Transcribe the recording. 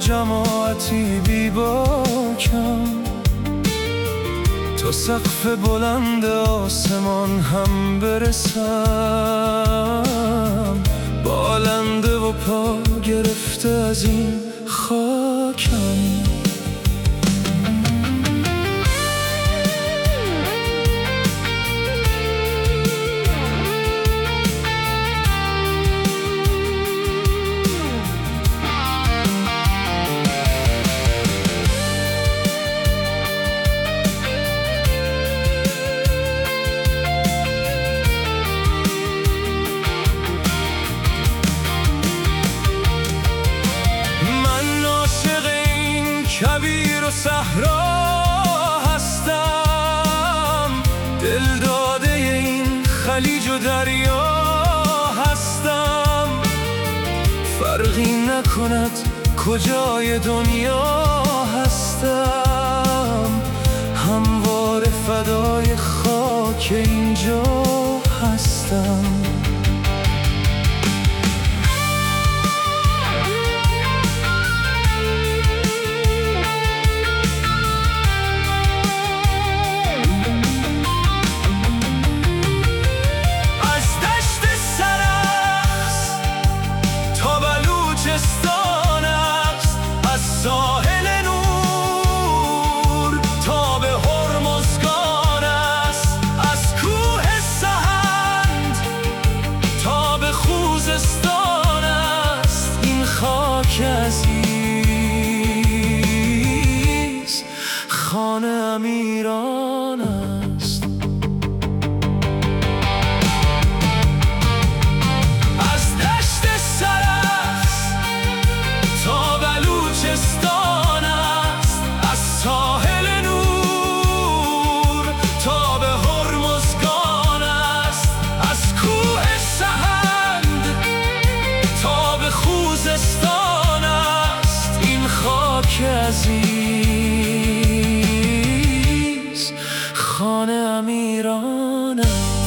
جماعتی بی باکم، تا سقف بلند آسمان هم برسم. بالنده و پا گرفته از این خاکم. کویر و صحرا هستم، دل داده این خلیج و دریا هستم. فرقی نکند کجای دنیا هستم، همواره فدای خاک اینجا هستم. ساحل نور تا به هرمزگان است، از کوه سهند تا به خوزستان است. این خاک عزیز خانه امیران است. ساحل نور تا به هرمزگان است، از کوه سهند تا به خوزستان است. این خاک عزیز خانه امیران است.